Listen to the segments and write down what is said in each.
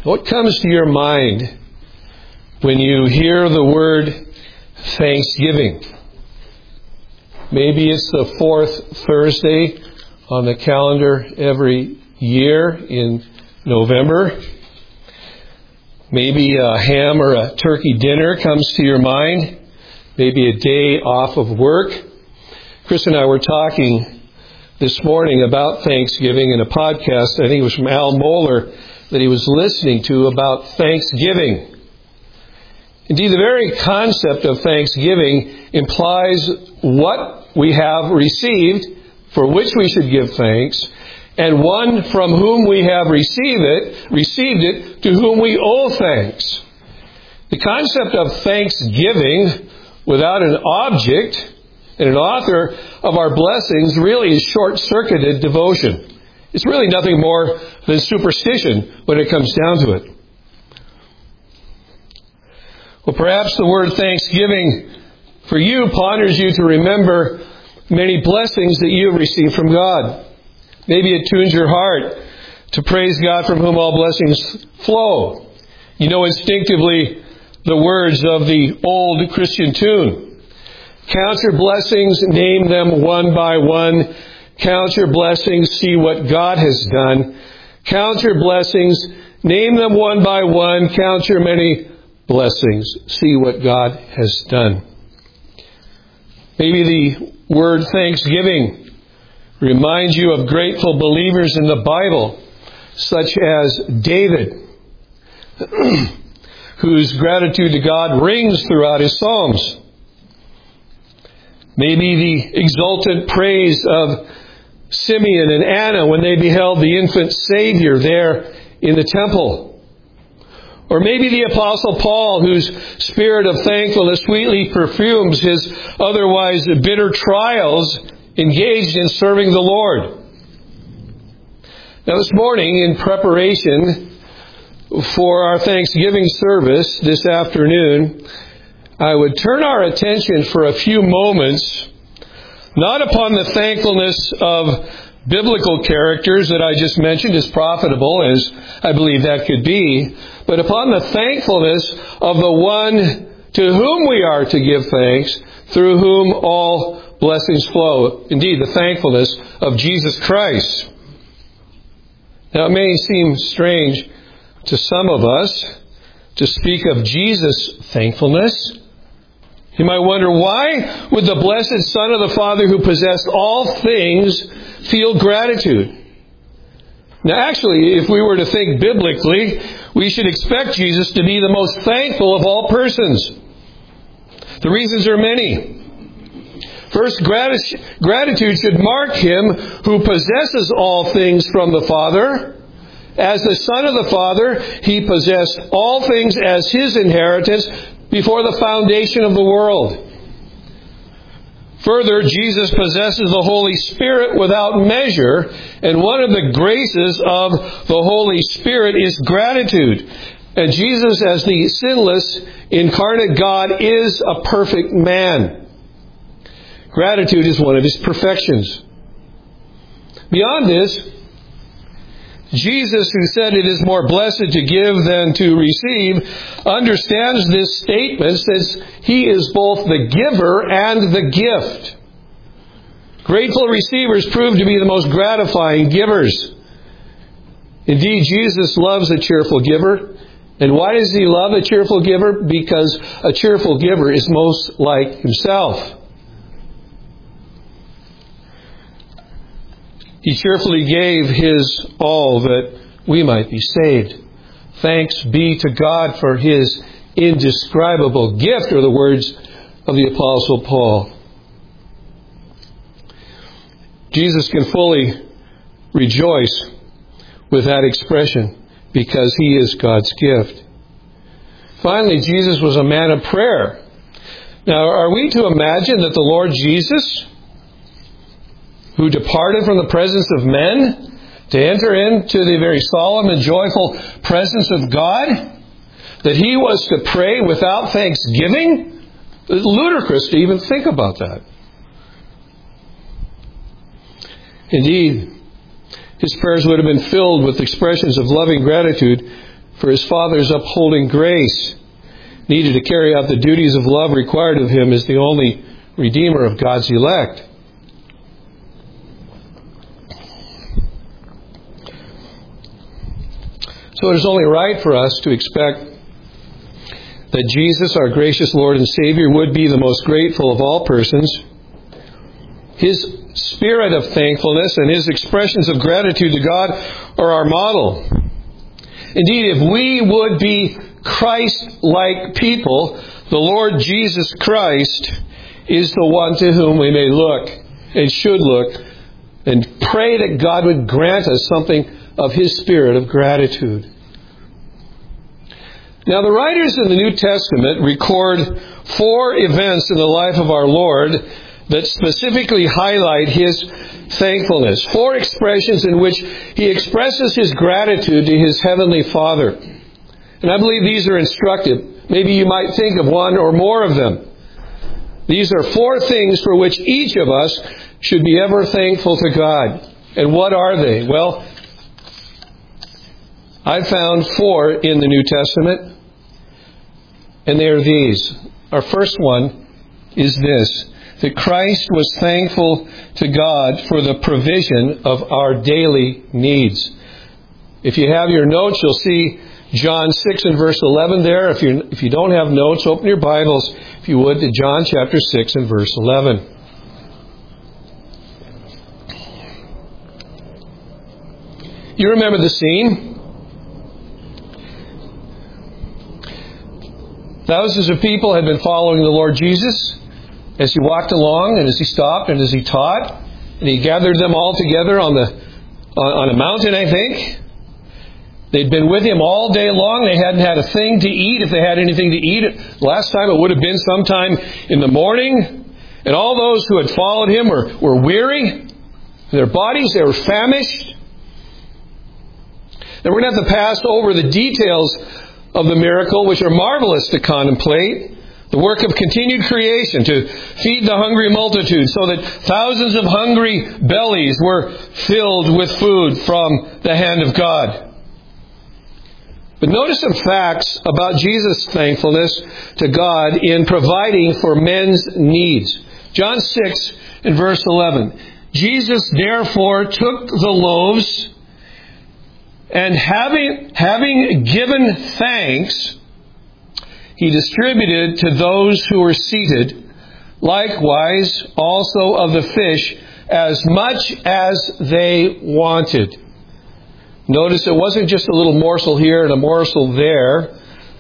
What comes to your mind when you hear the word Thanksgiving? Maybe it's the fourth Thursday on the calendar every year in November. Maybe a ham or a turkey dinner comes to your mind. Maybe a day off of work. Chris and I were talking this morning about Thanksgiving in a podcast, I think it was from Al Mohler, that he was listening to about Thanksgiving. Indeed, the very concept of Thanksgiving implies what we have received, for which we should give thanks, and one from whom we have received it, to whom we owe thanks. The concept of thanksgiving without an object and an author of our blessings really is short-circuited devotion. It's really nothing more than superstition when it comes down to it. Well, perhaps the word thanksgiving for you ponders you to remember many blessings that you have received from God. Maybe it tunes your heart to praise God from whom all blessings flow. You know instinctively the words of the old Christian tune. Count your blessings, name them one by one. Count your blessings, see what God has done. Count your blessings, name them one by one. Count your many blessings, see what God has done. Maybe the word thanksgiving reminds you of grateful believers in the Bible, such as David, whose gratitude to God rings throughout his Psalms. Maybe the exultant praise of Simeon and Anna when they beheld the infant Savior there in the temple. Or maybe the Apostle Paul, whose spirit of thankfulness sweetly perfumes his otherwise bitter trials engaged in serving the Lord. Now this morning, in preparation for our Thanksgiving service this afternoon, I would turn our attention for a few moments, not upon the thankfulness of biblical characters that I just mentioned, as profitable as I believe that could be, but upon the thankfulness of the one to whom we are to give thanks, through whom all blessings flow. Indeed, the thankfulness of Jesus Christ. Now, it may seem strange to some of us to speak of Jesus' thankfulness. You might wonder, why would the blessed Son of the Father who possessed all things feel gratitude? Now actually, if we were to think biblically, we should expect Jesus to be the most thankful of all persons. The reasons are many. First, gratitude should mark him who possesses all things from the Father. As the Son of the Father, he possessed all things as his inheritance before the foundation of the world. Further, Jesus possesses the Holy Spirit without measure, and one of the graces of the Holy Spirit is gratitude. And Jesus, as the sinless, incarnate God, is a perfect man. Gratitude is one of his perfections. Beyond this, Jesus, who said it is more blessed to give than to receive, understands this statement since he is both the giver and the gift. Grateful receivers prove to be the most gratifying givers. Indeed, Jesus loves a cheerful giver. And why does he love a cheerful giver? Because a cheerful giver is most like himself. He cheerfully gave his all that we might be saved. Thanks be to God for his indescribable gift, are the words of the Apostle Paul. Jesus can fully rejoice with that expression because he is God's gift. Finally, Jesus was a man of prayer. Now, are we to imagine that the Lord Jesus, who departed from the presence of men to enter into the very solemn and joyful presence of God, that he was to pray without thanksgiving? It's ludicrous to even think about that. Indeed, his prayers would have been filled with expressions of loving gratitude for his Father's upholding grace, needed to carry out the duties of love required of him as the only Redeemer of God's elect. So it is only right for us to expect that Jesus, our gracious Lord and Savior, would be the most grateful of all persons. His spirit of thankfulness and his expressions of gratitude to God are our model. Indeed, if we would be Christ-like people, the Lord Jesus Christ is the one to whom we may look and should look and pray that God would grant us something of his spirit of gratitude. Now, the writers in the New Testament record 4 events in the life of our Lord that specifically highlight his thankfulness. 4 expressions in which he expresses his gratitude to his heavenly Father. And I believe these are instructive. Maybe you might think of one or more of them. These are 4 things for which each of us should be ever thankful to God. And what are they? Well, I found 4 in the New Testament. And they are these. Our first one is this: that Christ was thankful to God for the provision of our daily needs. If you have your notes, you'll see John 6 and verse 11 there. If you don't have notes, open your Bibles, if you would, to John chapter 6 and verse 11. You remember the scene. Thousands of people had been following the Lord Jesus as he walked along and as he stopped and as he taught. And he gathered them all together on a mountain, I think. They'd been with him all day long. They hadn't had a thing to eat. If they had anything to eat, last time it would have been sometime in the morning. And all those who had followed him were weary. In their bodies, they were famished. And we're going to have to pass over the details of the miracle, which are marvelous to contemplate. The work of continued creation to feed the hungry multitude so that thousands of hungry bellies were filled with food from the hand of God. But notice some facts about Jesus' thankfulness to God in providing for men's needs. John 6 and verse 11. Jesus therefore took the loaves, and having given thanks, he distributed to those who were seated, likewise also of the fish, as much as they wanted. Notice it wasn't just a little morsel here and a morsel there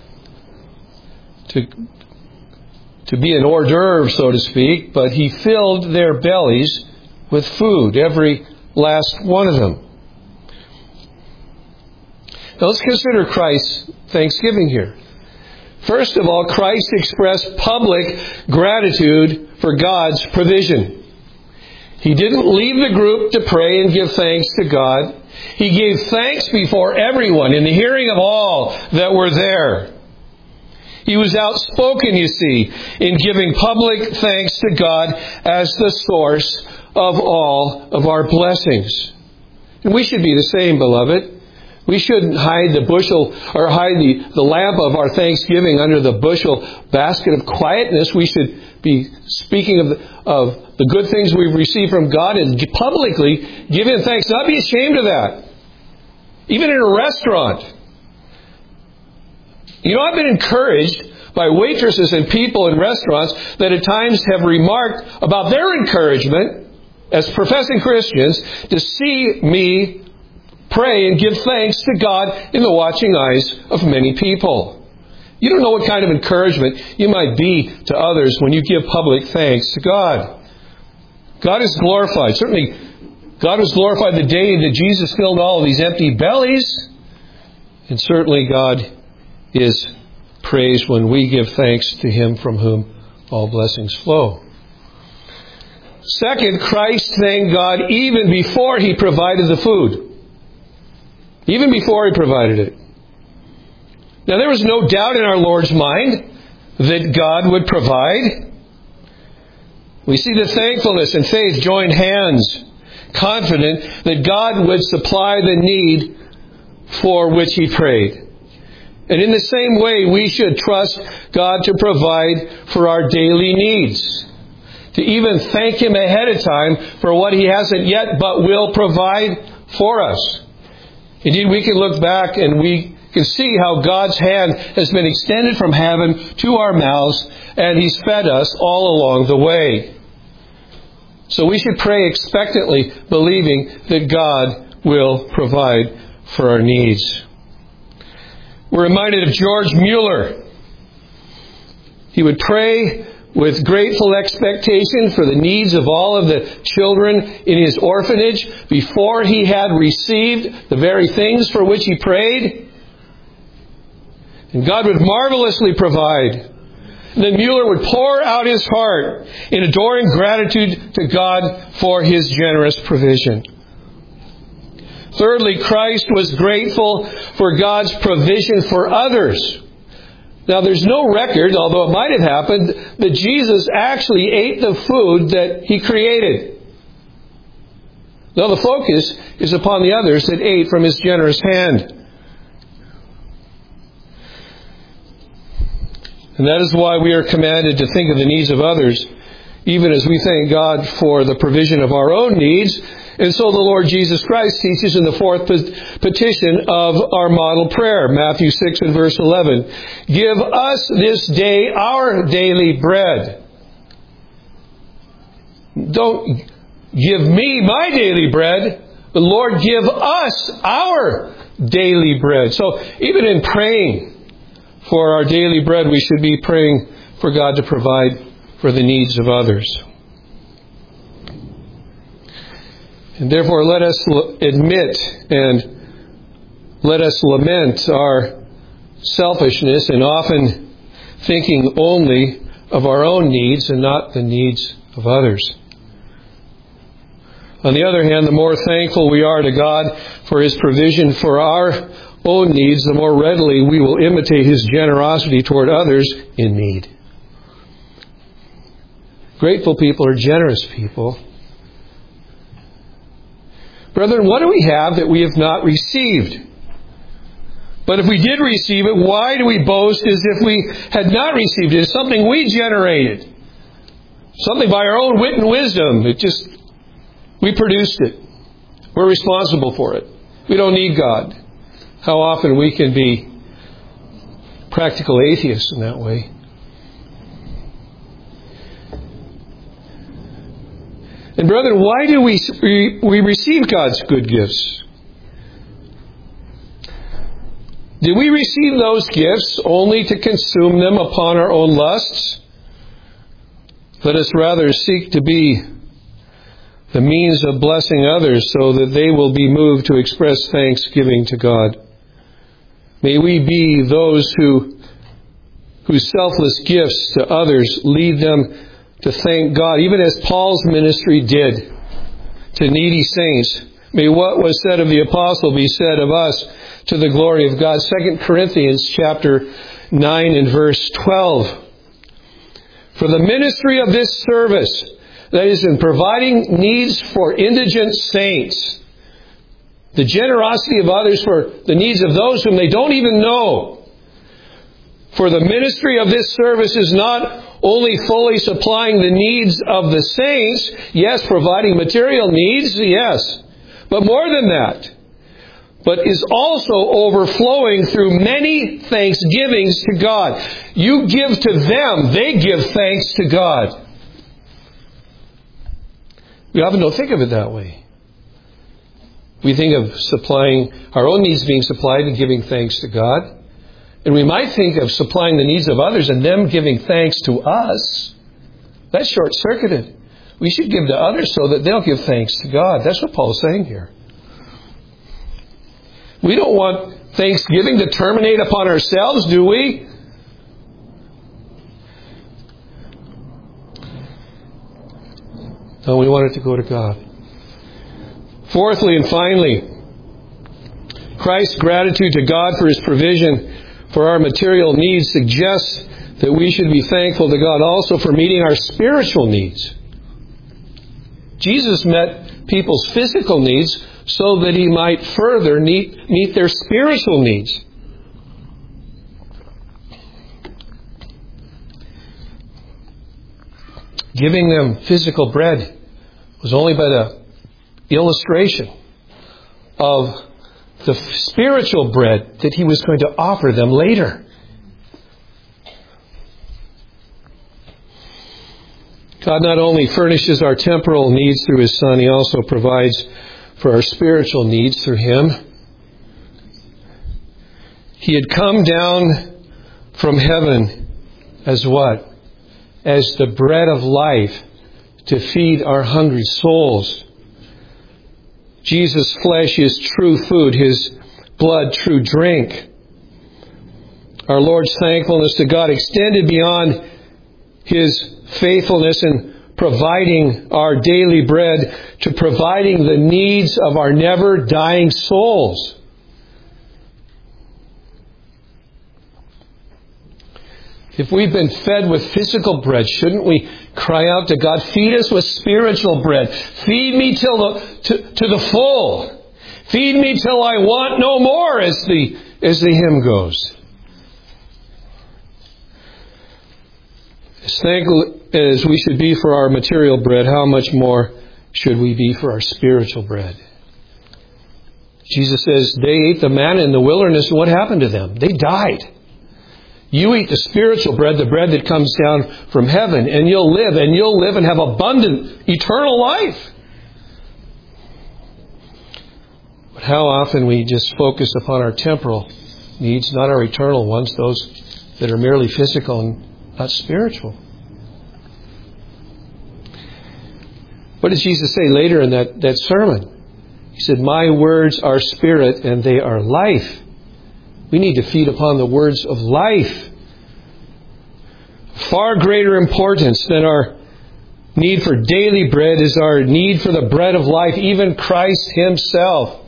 to be an hors d'oeuvre, so to speak, but he filled their bellies with food, every last one of them. Now let's consider Christ's thanksgiving here. First of all, Christ expressed public gratitude for God's provision. He didn't leave the group to pray and give thanks to God. He gave thanks before everyone, in the hearing of all that were there. He was outspoken, you see, in giving public thanks to God as the source of all of our blessings. And we should be the same, beloved. We shouldn't hide the bushel or hide the lamp of our thanksgiving under the bushel basket of quietness. We should be speaking of the good things we've received from God and publicly give Him thanks. Not be ashamed of that. Even in a restaurant. You know, I've been encouraged by waitresses and people in restaurants that at times have remarked about their encouragement as professing Christians to see me pray and give thanks to God in the watching eyes of many people. You don't know what kind of encouragement you might be to others when you give public thanks to God. God is glorified. Certainly, God was glorified the day that Jesus filled all of these empty bellies. And certainly God is praised when we give thanks to Him from whom all blessings flow. Second, Christ thanked God even before He provided the food. Even before He provided it. Now, there was no doubt in our Lord's mind that God would provide. We see that thankfulness and faith joined hands, confident that God would supply the need for which he prayed. And in the same way, we should trust God to provide for our daily needs. To even thank Him ahead of time for what He hasn't yet but will provide for us. Indeed, we can look back and we can see how God's hand has been extended from heaven to our mouths, and He's fed us all along the way. So we should pray expectantly, believing that God will provide for our needs. We're reminded of George Mueller. He would pray with grateful expectation for the needs of all of the children in his orphanage before he had received the very things for which he prayed. And God would marvelously provide. And then Mueller would pour out his heart in adoring gratitude to God for His generous provision. Thirdly, Christ was grateful for God's provision for others. Now, there's no record, although it might have happened, that Jesus actually ate the food that He created. Now, the focus is upon the others that ate from His generous hand. And that is why we are commanded to think of the needs of others, even as we thank God for the provision of our own needs. And so the Lord Jesus Christ teaches in the fourth petition of our model prayer, Matthew 6 and verse 11. Give us this day our daily bread. Don't give me my daily bread, but Lord, give us our daily bread. So even in praying for our daily bread, we should be praying for God to provide for the needs of others. And therefore, let us admit and let us lament our selfishness and often thinking only of our own needs and not the needs of others. On the other hand, the more thankful we are to God for His provision for our own needs, the more readily we will imitate His generosity toward others in need. Grateful people are generous people. Brethren, what do we have that we have not received? But if we did receive it, why do we boast as if we had not received it? It's something we generated. Something by our own wit and wisdom. We produced it. We're responsible for it. We don't need God. How often we can be practical atheists in that way. And brethren, why do we receive God's good gifts? Do we receive those gifts only to consume them upon our own lusts? Let us rather seek to be the means of blessing others so that they will be moved to express thanksgiving to God. May we be those whose selfless gifts to others lead them to thank God, even as Paul's ministry did to needy saints. May what was said of the apostle be said of us to the glory of God. 2 Corinthians chapter 9 and verse 12. For the ministry of this service, that is in providing needs for indigent saints, the generosity of others for the needs of those whom they don't even know. For the ministry of this service is not only fully supplying the needs of the saints, yes, providing material needs, yes, but more than that, but is also overflowing through many thanksgivings to God. You give to them, they give thanks to God. We often don't think of it that way. We think of supplying our own needs being supplied and giving thanks to God. And we might think of supplying the needs of others and them giving thanks to us. That's short-circuited. We should give to others so that they'll give thanks to God. That's what Paul's saying here. We don't want thanksgiving to terminate upon ourselves, do we? No, we want it to go to God. Fourthly and finally, Christ's gratitude to God for His provision for our material needs suggests that we should be thankful to God also for meeting our spiritual needs. Jesus met people's physical needs so that He might further meet their spiritual needs. Giving them physical bread was only but an illustration of the spiritual bread that He was going to offer them later. God not only furnishes our temporal needs through His Son, He also provides for our spiritual needs through Him. He had come down from heaven as what? As the bread of life to feed our hungry souls. Jesus' flesh is true food, His blood true drink. Our Lord's thankfulness to God extended beyond His faithfulness in providing our daily bread to providing the needs of our never-dying souls. If we've been fed with physical bread, shouldn't we cry out to God, feed us with spiritual bread. Feed me to the full. Feed me till I want no more, as the hymn goes. As thankful as we should be for our material bread, how much more should we be for our spiritual bread? Jesus says they ate the manna in the wilderness, and what happened to them? They died. You eat the spiritual bread, the bread that comes down from heaven, and you'll live and have abundant, eternal life. But how often we just focus upon our temporal needs, not our eternal ones, those that are merely physical and not spiritual. What did Jesus say later in that sermon? He said, my words are spirit and they are life. We need to feed upon the words of life. Far greater importance than our need for daily bread is our need for the bread of life, even Christ Himself.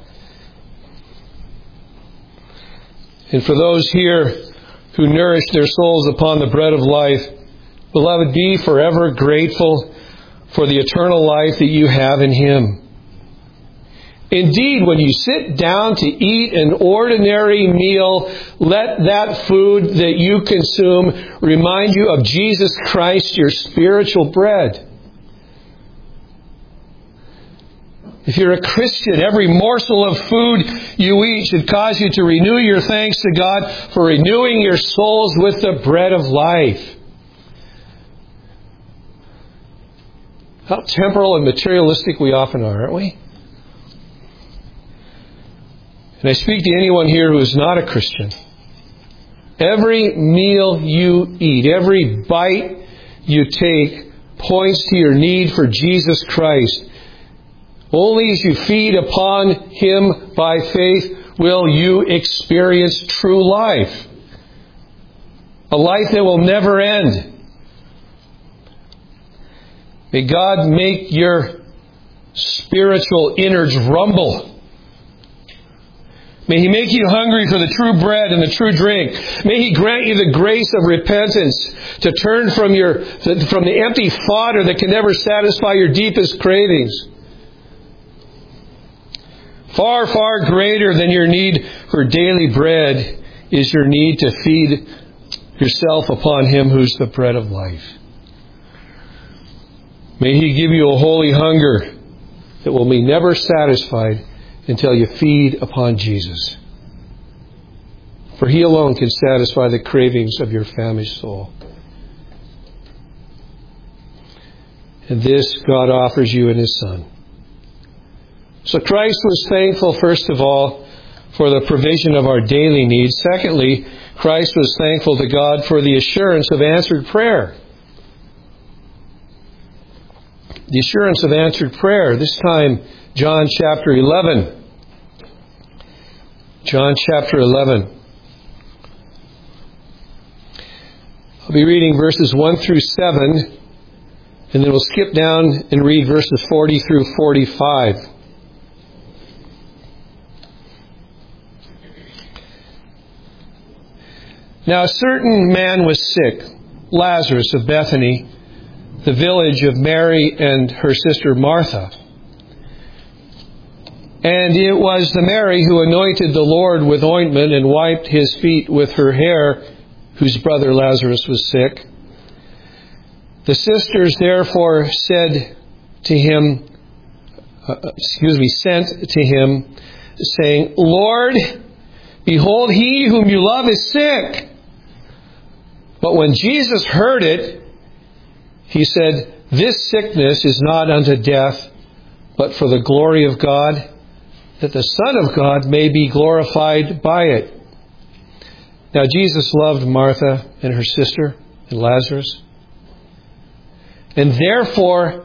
And for those here who nourish their souls upon the bread of life, beloved, be forever grateful for the eternal life that you have in Him. Indeed, when you sit down to eat an ordinary meal, let that food that you consume remind you of Jesus Christ, your spiritual bread. If you're a Christian, every morsel of food you eat should cause you to renew your thanks to God for renewing your souls with the bread of life. How temporal and materialistic we often are, aren't we? And I speak to anyone here who is not a Christian. Every meal you eat, every bite you take, points to your need for Jesus Christ. Only as you feed upon Him by faith will you experience true life. A life that will never end. May God make your spiritual innards rumble. May He make you hungry for the true bread and the true drink. May He grant you the grace of repentance to turn from the empty fodder that can never satisfy your deepest cravings. Far, far greater than your need for daily bread is your need to feed yourself upon Him who's the bread of life. May He give you a holy hunger that will be never satisfied until you feed upon Jesus. For He alone can satisfy the cravings of your famished soul. And this God offers you in His Son. So Christ was thankful, first of all, for the provision of our daily needs. Secondly, Christ was thankful to God for the assurance of answered prayer. The assurance of answered prayer. This time, John chapter 11. John chapter 11. I'll be reading verses 1 through 7, and then we'll skip down and read verses 40 through 45. Now a certain man was sick, Lazarus of Bethany, the village of Mary and her sister Martha. And it was the Mary who anointed the Lord with ointment and wiped His feet with her hair, whose brother Lazarus was sick. The sisters therefore sent to him, saying, Lord, behold, he whom you love is sick. But when Jesus heard it, he said, This sickness is not unto death, but for the glory of God, that the Son of God may be glorified by it. Now Jesus loved Martha and her sister and Lazarus. And therefore,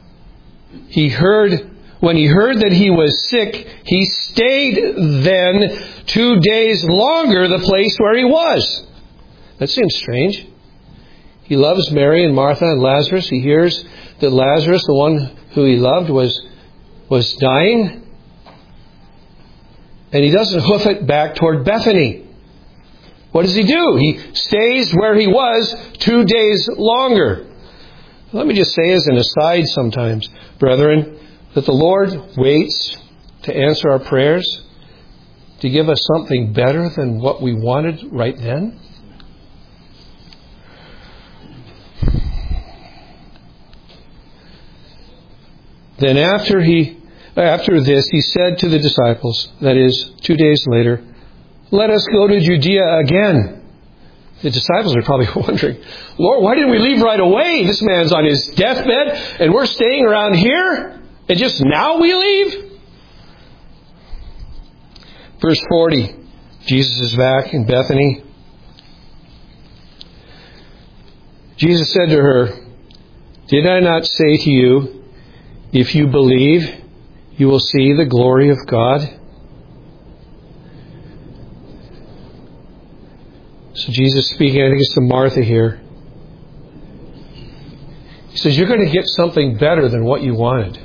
when he heard that he was sick, he stayed then 2 days longer the place where he was. That seems strange. He loves Mary and Martha and Lazarus. He hears that Lazarus, the one who he loved, was dying. And he doesn't hoof it back toward Bethany. What does he do? He stays where he was 2 days longer. Let me just say as an aside sometimes, brethren, that the Lord waits to answer our prayers, to give us something better than what we wanted right then. Then after this, he said to the disciples, that is, 2 days later, Let us go to Judea again. The disciples are probably wondering, Lord, why didn't we leave right away? This man's on his deathbed, and we're staying around here, and just now we leave? Verse 40, Jesus is back in Bethany. Jesus said to her, Did I not say to you, if you believe, you will see the glory of God? So Jesus speaking, I think it's to Martha here. He says, you're going to get something better than what you wanted.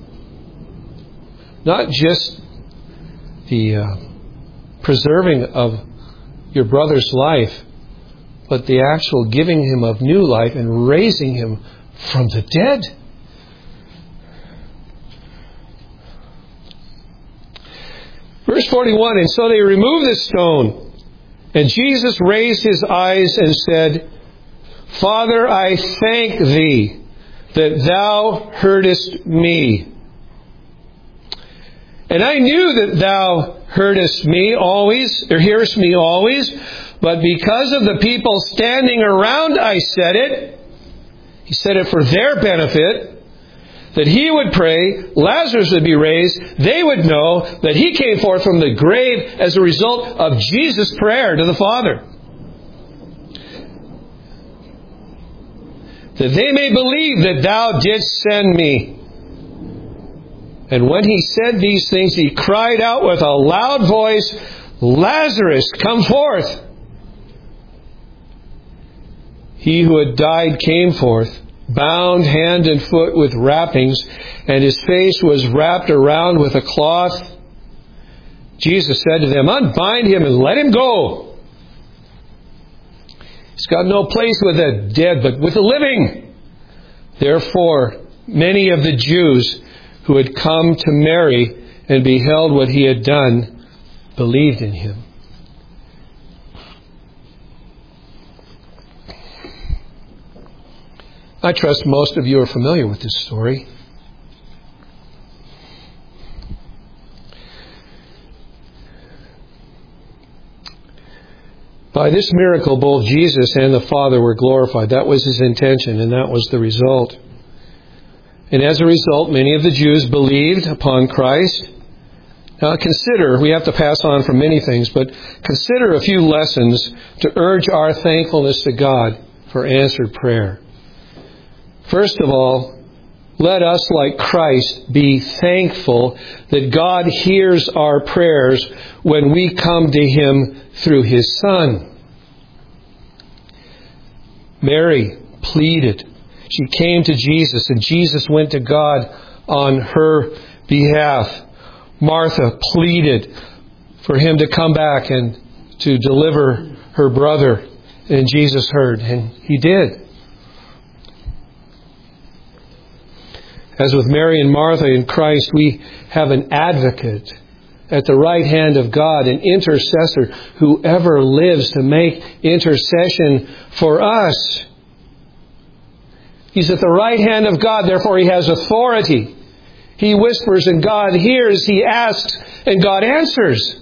Not just the preserving of your brother's life, but the actual giving him of new life and raising him from the dead. Verse 41, And so they removed the stone. And Jesus raised his eyes and said, Father, I thank thee that thou heardest me. And I knew that thou hearest me always, or hearest me always, but because of the people standing around I said it. He said it for their benefit, that he would pray, Lazarus would be raised, they would know that he came forth from the grave as a result of Jesus' prayer to the Father. That they may believe that thou didst send me. And when he said these things, he cried out with a loud voice, Lazarus, come forth. He who had died came forth, bound hand and foot with wrappings, and his face was wrapped around with a cloth. Jesus said to them, Unbind him and let him go. He's got no place with the dead, but with the living. Therefore, many of the Jews who had come to Mary and beheld what he had done believed in him. I trust most of you are familiar with this story. By this miracle, both Jesus and the Father were glorified. That was his intention, and that was the result. And as a result, many of the Jews believed upon Christ. Now consider, we have to pass on from many things, but consider a few lessons to urge our thankfulness to God for answered prayer. First of all, let us, like Christ, be thankful that God hears our prayers when we come to him through his Son. Mary pleaded. She came to Jesus, and Jesus went to God on her behalf. Martha pleaded for him to come back and to deliver her brother, and Jesus heard, and he did. As with Mary and Martha in Christ, we have an advocate at the right hand of God, an intercessor who ever lives to make intercession for us. He's at the right hand of God, therefore He has authority. He whispers and God hears. He asks and God answers.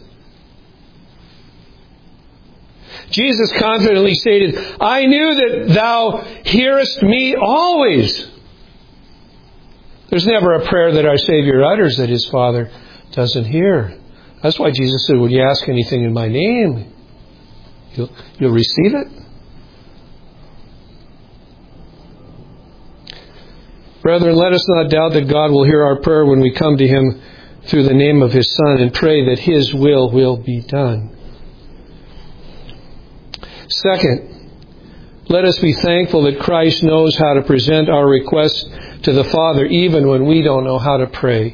Jesus confidently stated, I knew that thou hearest me always. There's never a prayer that our Savior utters that His Father doesn't hear. That's why Jesus said, when you ask anything in my name, you'll receive it. Brethren, let us not doubt that God will hear our prayer when we come to Him through the name of His Son and pray that His will be done. Second, let us be thankful that Christ knows how to present our requests to the Father even when we don't know how to pray.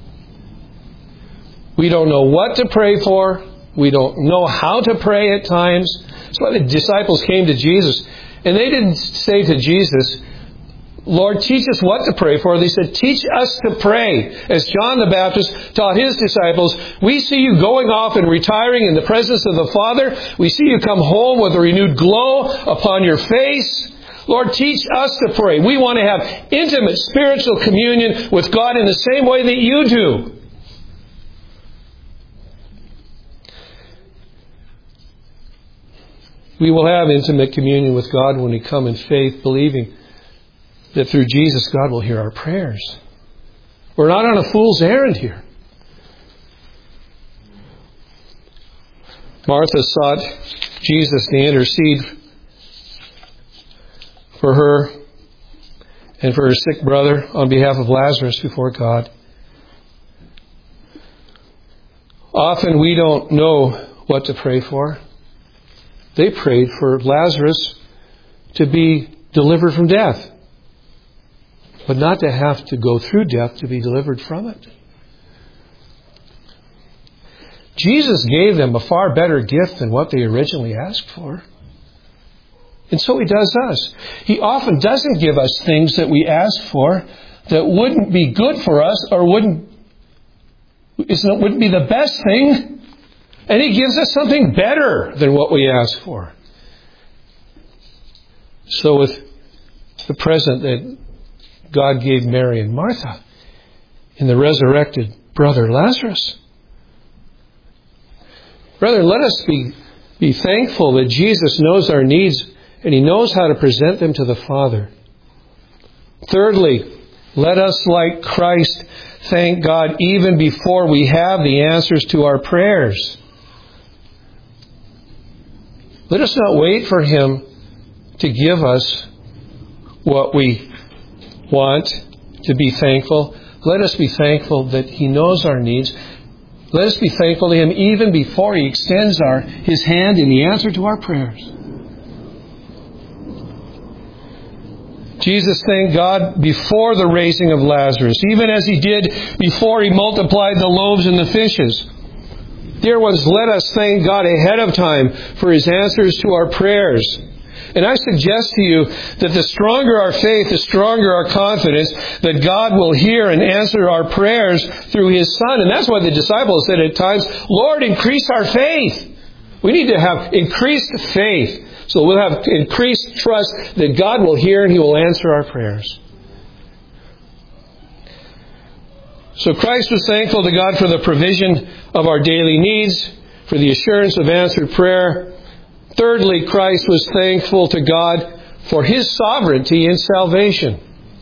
We don't know what to pray for. We don't know how to pray at times. That's why the disciples came to Jesus. And they didn't say to Jesus, Lord, teach us what to pray for. They said, teach us to pray. As John the Baptist taught his disciples, we see you going off and retiring in the presence of the Father. We see you come home with a renewed glow upon your face. Lord, teach us to pray. We want to have intimate spiritual communion with God in the same way that you do. We will have intimate communion with God when we come in faith, believing that through Jesus, God will hear our prayers. We're not on a fool's errand here. Martha sought Jesus to intercede for her and for her sick brother on behalf of Lazarus before God. Often we don't know what to pray for. They prayed for Lazarus to be delivered from death, but not to have to go through death to be delivered from it. Jesus gave them a far better gift than what they originally asked for. And so He does us. He often doesn't give us things that we ask for that wouldn't be good for us or wouldn't be the best thing. And He gives us something better than what we ask for. So with the present that God gave Mary and Martha in the resurrected brother Lazarus. Brethren, let us be thankful that Jesus knows our needs and He knows how to present them to the Father. Thirdly, let us, like Christ, thank God even before we have the answers to our prayers. Let us not wait for Him to give us what we want to be thankful. Let us be thankful that He knows our needs. Let us be thankful to Him even before He extends His hand in the answer to our prayers. Jesus thanked God before the raising of Lazarus, even as He did before He multiplied the loaves and the fishes. Dear ones, let us thank God ahead of time for His answers to our prayers. And I suggest to you that the stronger our faith, the stronger our confidence that God will hear and answer our prayers through His Son. And that's why the disciples said at times, Lord, increase our faith. We need to have increased faith. So we'll have increased trust that God will hear and He will answer our prayers. So Christ was thankful to God for the provision of our daily needs, for the assurance of answered prayer. Thirdly, Christ was thankful to God for His sovereignty in salvation.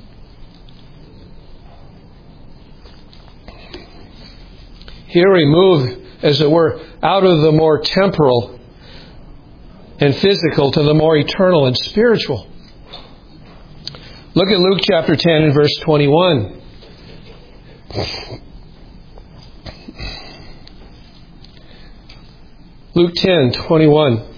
Here we move, as it were, out of the more temporal and physical to the more eternal and spiritual. Look at Luke chapter 10 and verse 21. Luke 10:21.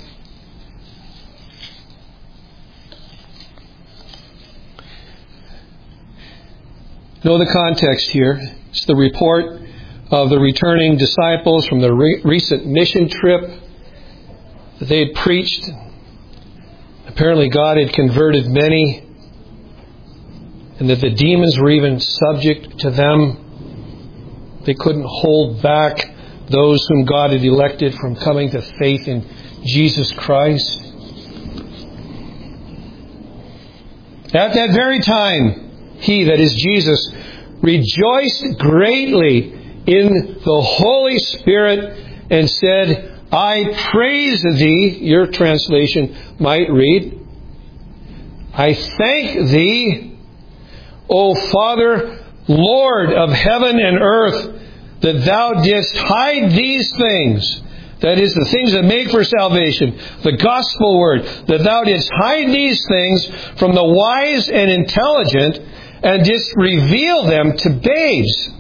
Know the context here. It's the report of the returning disciples from the recent mission trip that they had preached. Apparently God had converted many, and that the demons were even subject to them. They couldn't hold back those whom God had elected from coming to faith in Jesus Christ. At that very time, he, that is Jesus, rejoiced greatly in the Holy Spirit and said, I praise thee, your translation might read, I thank thee, O Father, Lord of heaven and earth, that thou didst hide these things, that is, the things that make for salvation, the gospel word, that thou didst hide these things from the wise and intelligent, and didst reveal them to babes.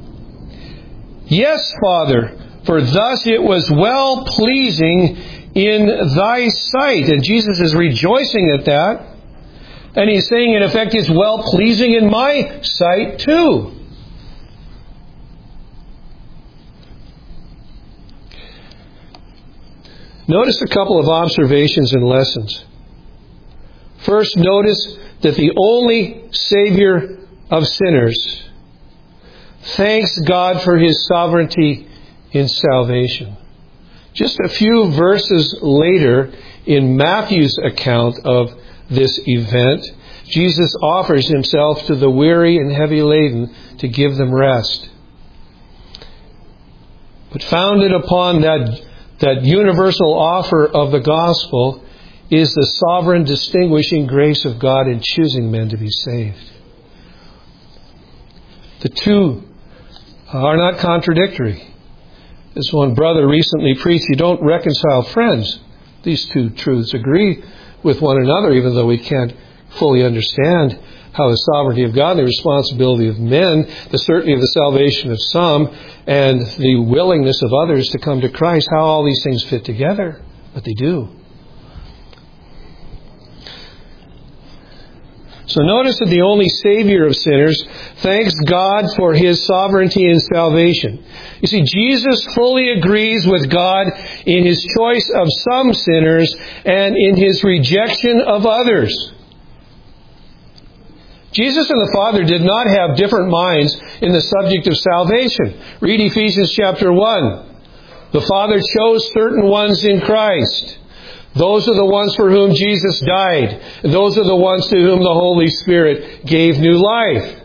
Yes, Father, for thus it was well-pleasing in thy sight. And Jesus is rejoicing at that. And he's saying, in effect, it's well-pleasing in my sight too. Notice a couple of observations and lessons. First, notice that the only Savior of sinners thanks God for His sovereignty in salvation. Just a few verses later, in Matthew's account of this event, Jesus offers Himself to the weary and heavy laden to give them rest. But founded upon that universal offer of the gospel is the sovereign distinguishing grace of God in choosing men to be saved. The two are not contradictory. As one brother recently preached, you don't reconcile friends. These two truths agree with one another, even though we can't fully understand how the sovereignty of God, the responsibility of men, the certainty of the salvation of some, and the willingness of others to come to Christ, how all these things fit together. But they do. So notice that the only Savior of sinners thanks God for His sovereignty in salvation. You see, Jesus fully agrees with God in His choice of some sinners and in His rejection of others. Jesus and the Father did not have different minds in the subject of salvation. Read Ephesians chapter 1. The Father chose certain ones in Christ. Those are the ones for whom Jesus died. Those are the ones to whom the Holy Spirit gave new life.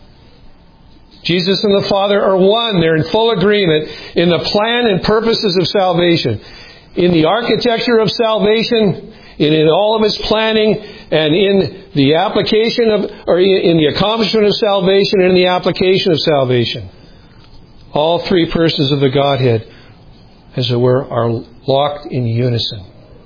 Jesus and the Father are one. They're in full agreement in the plan and purposes of salvation. In the architecture of salvation, in all of its planning, and in the application of, or in the accomplishment of salvation, and in the application of salvation. All three persons of the Godhead, as it were, are locked in unison.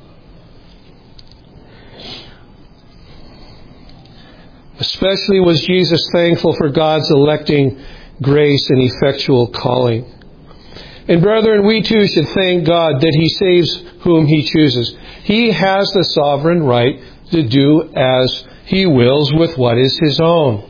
Especially was Jesus thankful for God's electing grace and effectual calling. And brethren, we too should thank God that He saves whom He chooses. He has the sovereign right to do as He wills with what is His own.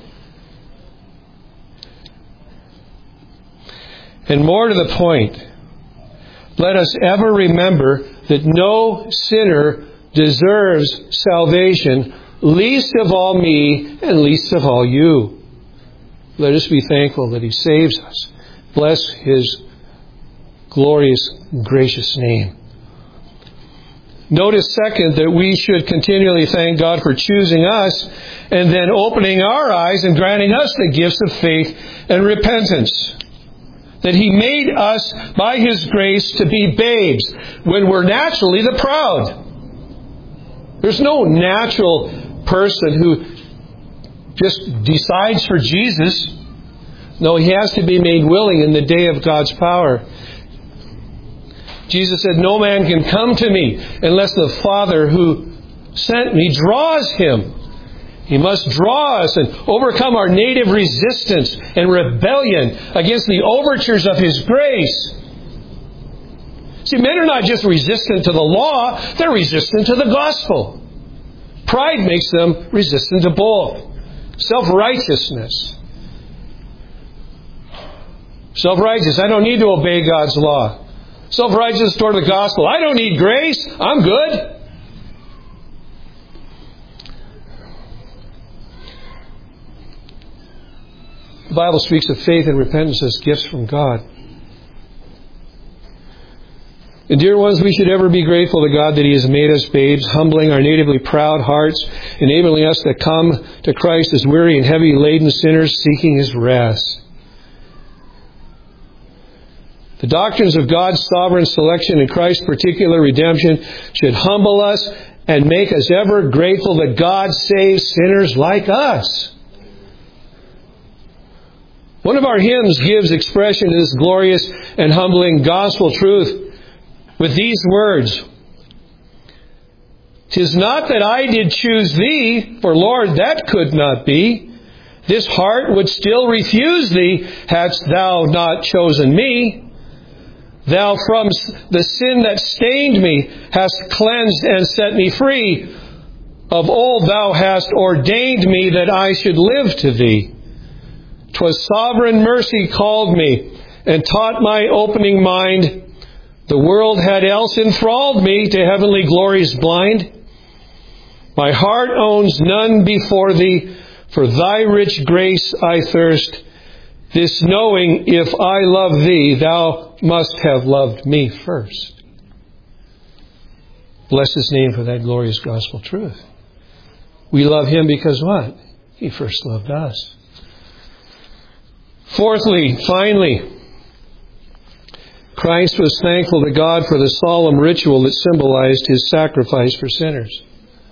And more to the point, let us ever remember that no sinner deserves salvation, least of all me and least of all you. Let us be thankful that He saves us. Bless His glorious, gracious name. Notice, second, that we should continually thank God for choosing us and then opening our eyes and granting us the gifts of faith and repentance. That He made us, by His grace, to be babes when we're naturally the proud. There's no natural person who just decides for Jesus. No, he has to be made willing in the day of God's power. Jesus said, no man can come to me unless the Father who sent me draws him. He must draw us and overcome our native resistance and rebellion against the overtures of His grace. See, men are not just resistant to the law, they're resistant to the gospel. Pride makes them resistant to both. Self-righteousness. Self-righteous, I don't need to obey God's law. Self-righteous toward the gospel, I don't need grace, I'm good. The Bible speaks of faith and repentance as gifts from God. And dear ones, we should ever be grateful to God that He has made us babes, humbling our natively proud hearts, enabling us to come to Christ as weary and heavy laden sinners seeking His rest. The doctrines of God's sovereign selection and Christ's particular redemption should humble us and make us ever grateful that God saves sinners like us. One of our hymns gives expression to this glorious and humbling gospel truth with these words. "'Tis not that I did choose thee, for Lord, that could not be. This heart would still refuse thee, hadst thou not chosen me. Thou from the sin that stained me hast cleansed and set me free. Of old thou hast ordained me that I should live to thee. 'Twas sovereign mercy called me and taught my opening mind. The world had else enthralled me to heavenly glories blind. My heart owns none before thee, for thy rich grace I thirst. This knowing, if I love thee, thou must have loved me first." Bless His name for that glorious gospel truth. We love Him because what? He first loved us. Fourthly, finally, Christ was thankful to God for the solemn ritual that symbolized His sacrifice for sinners.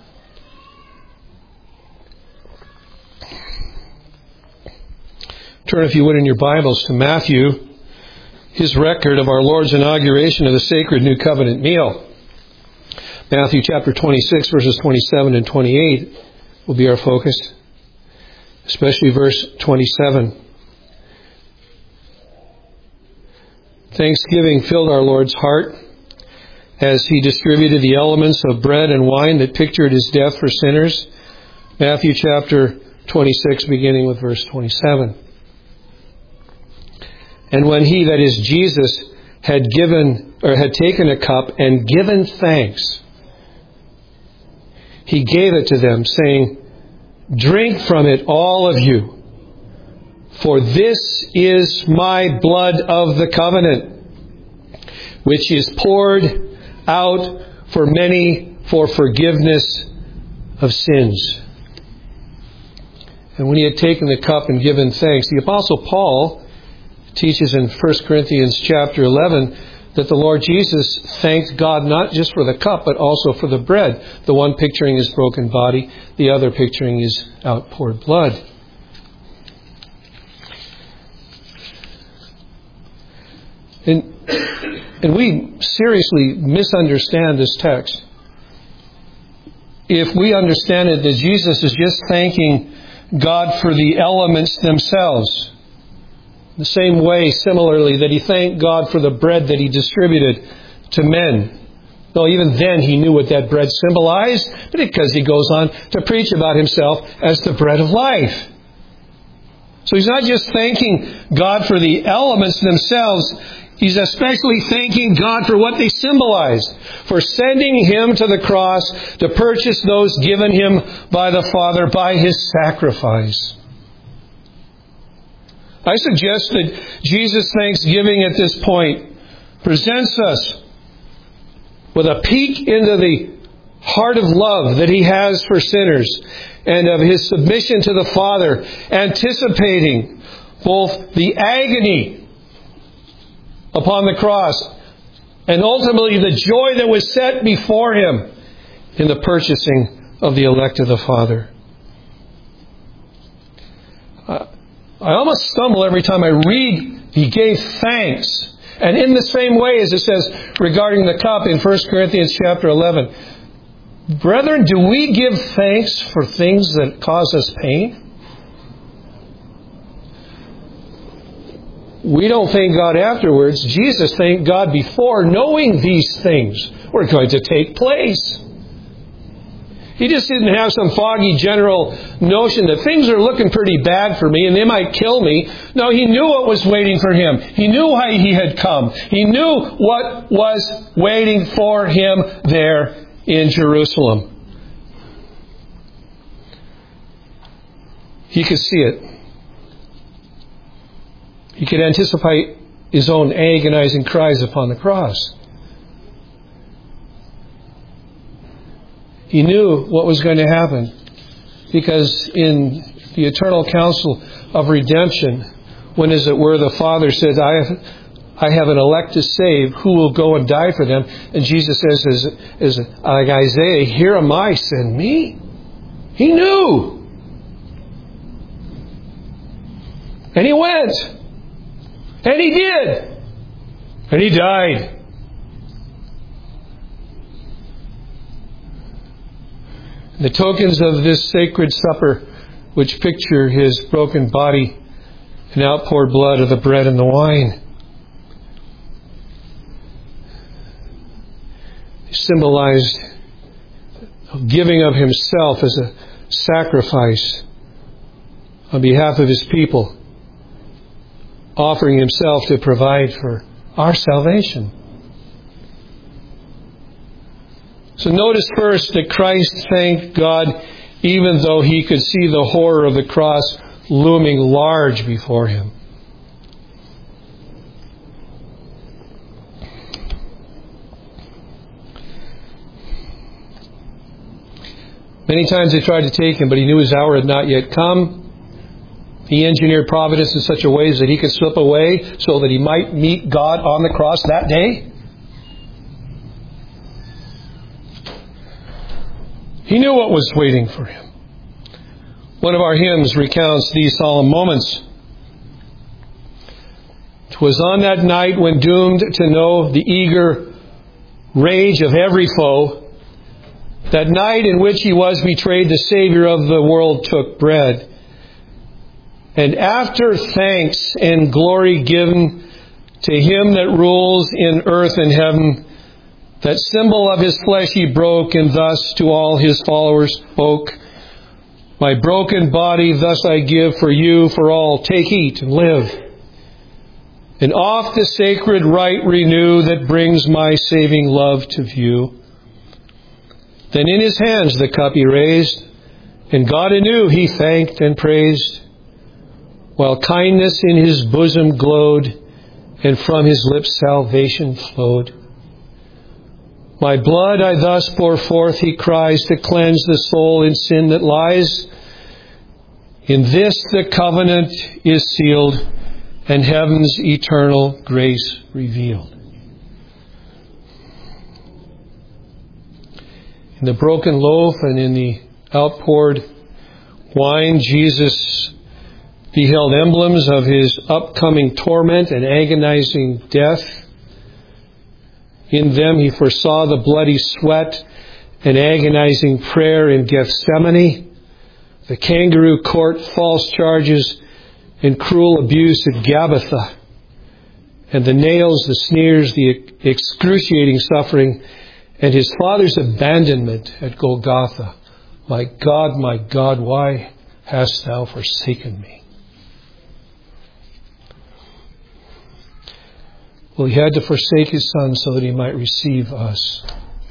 Turn, if you would, in your Bibles to Matthew, his record of our Lord's inauguration of the sacred New Covenant meal. Matthew chapter 26, verses 27 and 28 will be our focus, especially verse 27. Thanksgiving filled our Lord's heart as He distributed the elements of bread and wine that pictured His death for sinners. Matthew chapter 26, beginning with verse 27. "And when He, that is Jesus, had taken a cup and given thanks, He gave it to them, saying, 'Drink from it, all of you, for this is my blood of the covenant, which is poured out for many for forgiveness of sins.'" And when He had taken the cup and given thanks, the Apostle Paul teaches in 1 Corinthians chapter 11 that the Lord Jesus thanked God not just for the cup, but also for the bread, the one picturing His broken body, the other picturing His outpoured blood. And we seriously misunderstand this text if we understand it that Jesus is just thanking God for the elements themselves. The same way, similarly, that He thanked God for the bread that He distributed to men. Though even then He knew what that bread symbolized, but because He goes on to preach about Himself as the bread of life. So He's not just thanking God for the elements themselves, He's especially thanking God for what they symbolize, for sending Him to the cross to purchase those given Him by the Father by His sacrifice. I suggest that Jesus' thanksgiving at this point presents us with a peek into the heart of love that He has for sinners and of His submission to the Father, anticipating both the agony upon the cross and ultimately the joy that was set before Him in the purchasing of the elect of the Father. I almost stumble every time I read He gave thanks. And in the same way as it says regarding the cup in 1 Corinthians chapter 11, brethren, do we give thanks for things that cause us pain? We don't thank God afterwards. Jesus thanked God before, knowing these things were going to take place. He just didn't have some foggy general notion that things are looking pretty bad for me and they might kill me. No, He knew what was waiting for Him. He knew why He had come. He knew what was waiting for Him there in Jerusalem. He could see it. He could anticipate His own agonizing cries upon the cross. He knew what was going to happen. Because in the eternal counsel of redemption, when, as it were, the Father says, I have an elect to save, who will go and die for them? And Jesus says, as like Isaiah, here am I, send me. He knew. And He went. And He did. And He died. The tokens of this sacred supper, which picture His broken body and outpoured blood of the bread and the wine, symbolized giving of Himself as a sacrifice on behalf of His people, offering Himself to provide for our salvation. So notice first that Christ thanked God even though He could see the horror of the cross looming large before Him. Many times they tried to take Him, but He knew His hour had not yet come. He engineered providence in such a way that He could slip away so that He might meet God on the cross that day. He knew what was waiting for Him. One of our hymns recounts these solemn moments. "'Twas on that night when doomed to know the eager rage of every foe, that night in which He was betrayed, the Savior of the world took bread. And after thanks and glory given to Him that rules in earth and heaven, that symbol of His flesh He broke, and thus to all His followers spoke, My broken body thus I give for you, for all. Take, eat, and live. And oft the sacred rite renew that brings my saving love to view. Then in His hands the cup He raised, and God anew He thanked and praised, while kindness in His bosom glowed, and from His lips salvation flowed. My blood I thus pour forth, He cries, to cleanse the soul in sin that lies. In this the covenant is sealed, and heaven's eternal grace revealed. In the broken loaf and in the outpoured wine, Jesus beheld emblems of His upcoming torment and agonizing death. In them He foresaw the bloody sweat and agonizing prayer in Gethsemane, the kangaroo court false charges and cruel abuse at Gabbatha, and the nails, the sneers, the excruciating suffering, and His Father's abandonment at Golgotha. My God, why hast Thou forsaken me? Well, He had to forsake His Son so that He might receive us.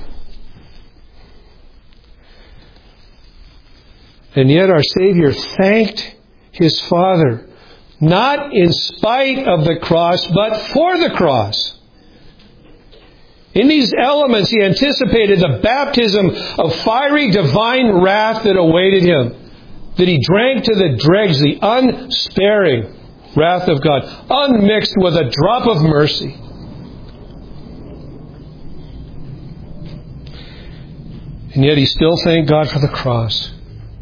And yet our Savior thanked His Father, not in spite of the cross, but for the cross. In these elements, He anticipated the baptism of fiery divine wrath that awaited Him, that He drank to the dregs the unsparing wrath of God, unmixed with a drop of mercy. And yet He still thanked God for the cross.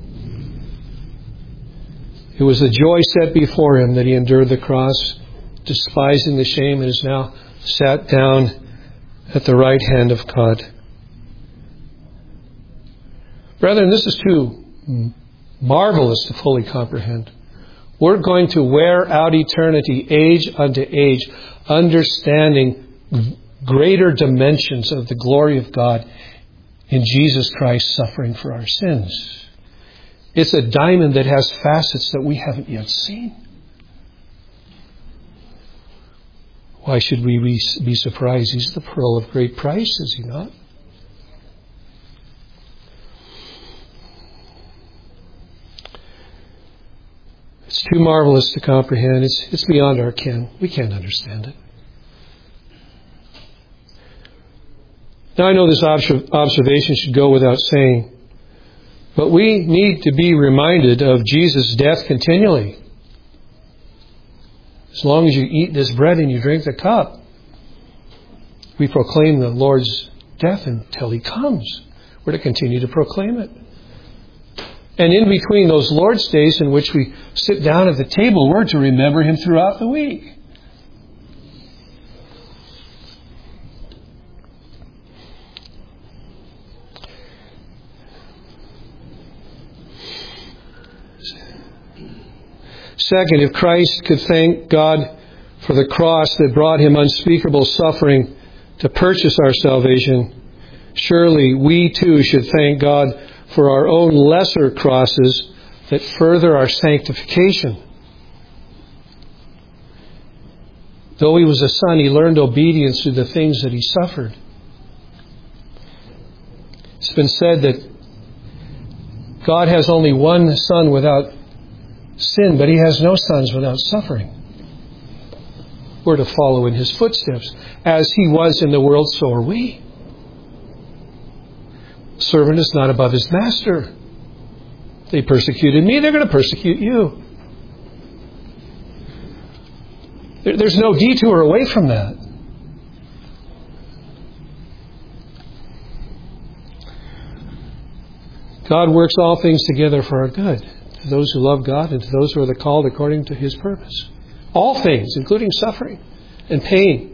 It was the joy set before Him that He endured the cross, despising the shame, and is now sat down at the right hand of God. Brethren, this is too marvelous to fully comprehend. We're going to wear out eternity, age unto age, understanding greater dimensions of the glory of God in Jesus Christ suffering for our sins. It's a diamond that has facets that we haven't yet seen. Why should we be surprised? He's the pearl of great price, is He not? It's too marvelous to comprehend. It's beyond our ken. We can't understand it. Now I know this observation should go without saying, but we need to be reminded of Jesus' death continually. As long as you eat this bread and you drink the cup, we proclaim the Lord's death until He comes. We're to continue to proclaim it. And in between those Lord's days in which we sit down at the table, we're to remember Him throughout the week. Second, if Christ could thank God for the cross that brought Him unspeakable suffering to purchase our salvation, surely we too should thank God for our own lesser crosses that further our sanctification. Though He was a Son, He learned obedience through the things that He suffered. It's been said that God has only one Son without sin, but He has no sons without suffering. We're to follow in His footsteps. As He was in the world, so are we. Servant is not above his master. They persecuted me, they're going to persecute you. There's no detour away from that. God works all things together for our good, to those who love God and to those who are the called according to His purpose. All things, including suffering and pain.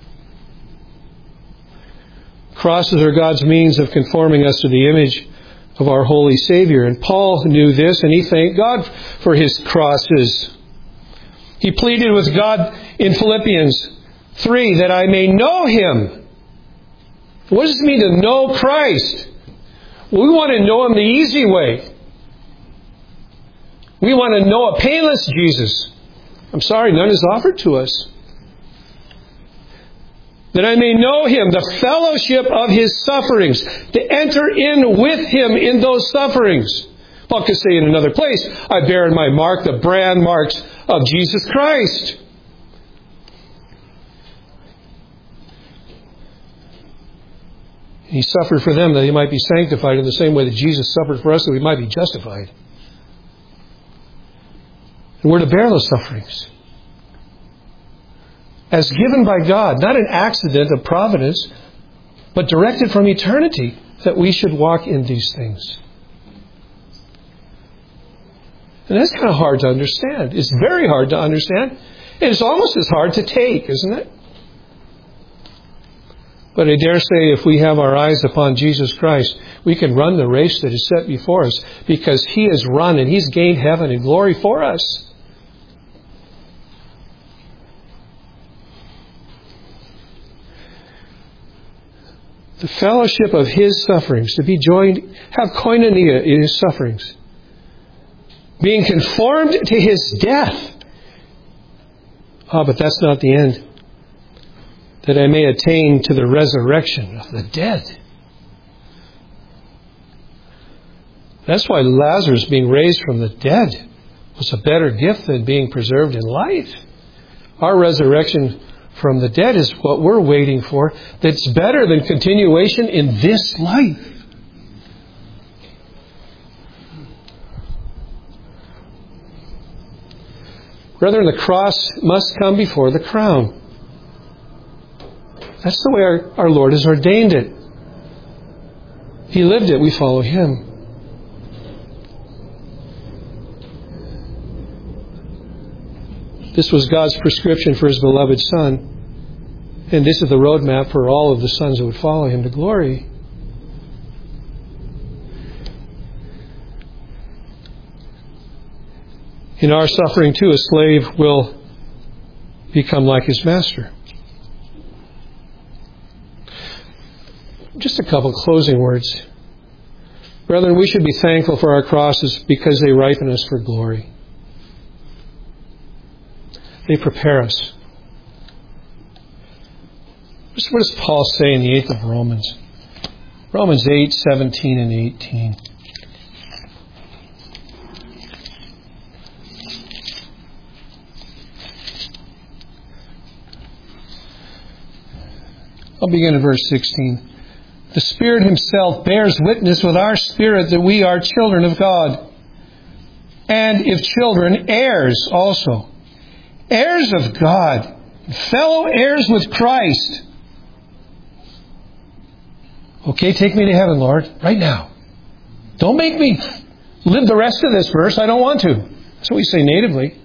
Crosses are God's means of conforming us to the image of our holy Savior. And Paul knew this, and he thanked God for his crosses. He pleaded with God in Philippians 3 that I may know Him. What does it mean to know Christ? Well, we want to know Him the easy way. We want to know a painless Jesus. I'm sorry, none is offered to us. That I may know Him, the fellowship of His sufferings, to enter in with Him in those sufferings. Paul could say in another place, I bear in my mark the brand marks of Jesus Christ. He suffered for them that He might be sanctified in the same way that Jesus suffered for us that we might be justified. And we're to bear those sufferings as given by God, not an accident of providence, but directed from eternity, that we should walk in these things. And that's kind of hard to understand. It's very hard to understand. And it's almost as hard to take, isn't it? But I dare say if we have our eyes upon Jesus Christ, we can run the race that is set before us, because He has run and He's gained heaven and glory for us. The fellowship of His sufferings, to be joined, have koinonia in His sufferings. Being conformed to His death. But that's not the end. That I may attain to the resurrection of the dead. That's why Lazarus being raised from the dead was a better gift than being preserved in life. Our resurrection from the dead is what we're waiting for. That's better than continuation in this life. Brethren, the cross must come before the crown. That's the way our Lord has ordained it. He lived it. We follow Him. This was God's prescription for His beloved Son. And this is the roadmap for all of the sons that would follow Him to glory. In our suffering, too, a slave will become like his master. Just a couple closing words. Brethren, we should be thankful for our crosses because they ripen us for glory. They prepare us. What does Paul say in the 8th of Romans? Romans 8, 17 and 18. I'll begin at verse 16. The Spirit Himself bears witness with our spirit that we are children of God. And if children, heirs also. Heirs of God. Fellow heirs with Christ. Okay, take me to heaven, Lord, right now. Don't make me live the rest of this verse. I don't want to. That's what we say natively.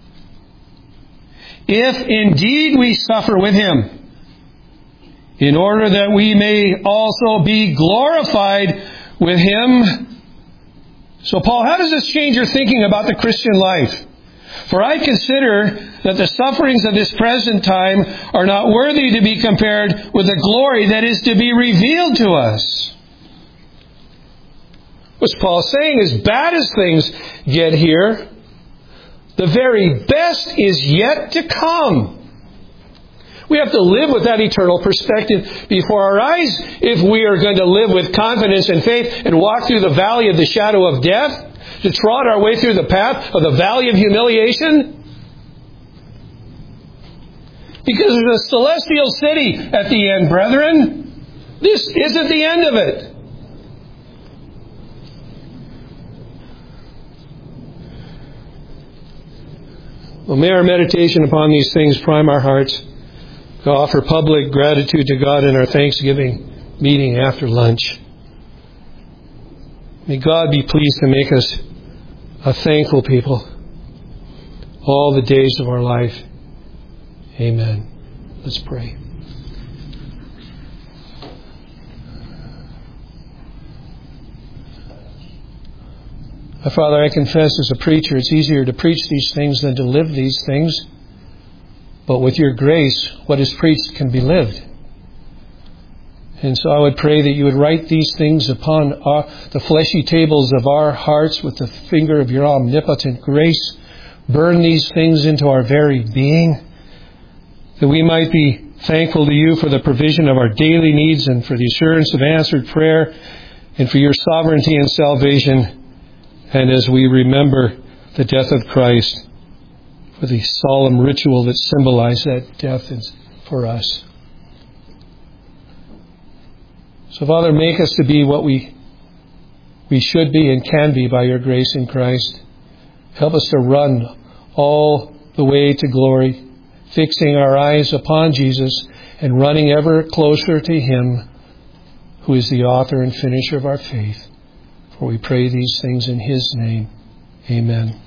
If indeed we suffer with Him, in order that we may also be glorified with Him. So, Paul, how does this change your thinking about the Christian life? For I consider that the sufferings of this present time are not worthy to be compared with the glory that is to be revealed to us. What's Paul saying? As bad as things get here, the very best is yet to come. We have to live with that eternal perspective before our eyes if we are going to live with confidence and faith and walk through the valley of the shadow of death, to trot our way through the path of the valley of humiliation. Because there's a celestial city at the end, brethren. This isn't the end of it. Well, may our meditation upon these things prime our hearts to offer public gratitude to God in our Thanksgiving meeting after lunch. May God be pleased to make us a thankful people all the days of our life. Amen. Let's pray. Father, I confess as a preacher, it's easier to preach these things than to live these things. But with your grace, what is preached can be lived. And so I would pray that you would write these things upon the fleshy tables of our hearts with the finger of your omnipotent grace. Burn these things into our very being, that we might be thankful to you for the provision of our daily needs and for the assurance of answered prayer and for your sovereignty and salvation. And as we remember the death of Christ, for the solemn ritual that symbolized that death for us. So, Father, make us to be what we should be and can be by your grace in Christ. Help us to run all the way to glory, fixing our eyes upon Jesus and running ever closer to Him, who is the author and finisher of our faith. For we pray these things in His name. Amen.